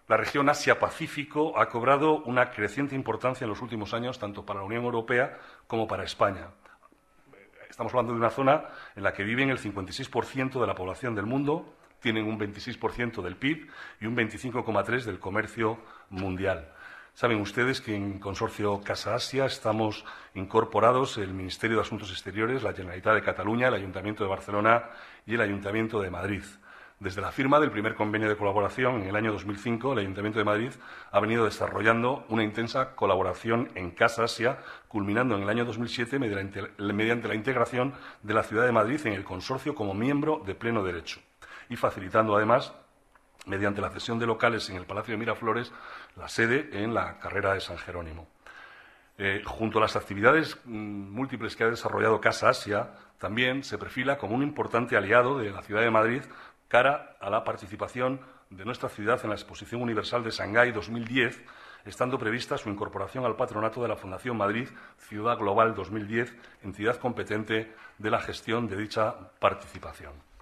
La región Asia-Pacífico ha cobrado una creciente importancia en los últimos años, tanto para la Unión Europea como para España. Estamos hablando de una zona en la que viven el 56% de la población del mundo, tienen un 26% del PIB y un 25,3% del comercio mundial. Saben ustedes que en Consorcio Casa Asia estamos incorporados el Ministerio de Asuntos Exteriores, la Generalitat de Cataluña, el Ayuntamiento de Barcelona y el Ayuntamiento de Madrid. Desde la firma del primer convenio de colaboración en el año 2005, el Ayuntamiento de Madrid ha venido desarrollando una intensa colaboración en Casa Asia, culminando en el año 2007 mediante la integración de la Ciudad de Madrid en el consorcio como miembro de pleno derecho y facilitando, además, mediante la cesión de locales en el Palacio de Miraflores, la sede en la carrera de San Jerónimo. Junto a las actividades múltiples que ha desarrollado Casa Asia, también se perfila como un importante aliado de la Ciudad de Madrid cara a la participación de nuestra ciudad en la Exposición Universal de Shanghái 2010, estando prevista su incorporación al patronato de la Fundación Madrid Ciudad Global 2010, entidad competente de la gestión de dicha participación.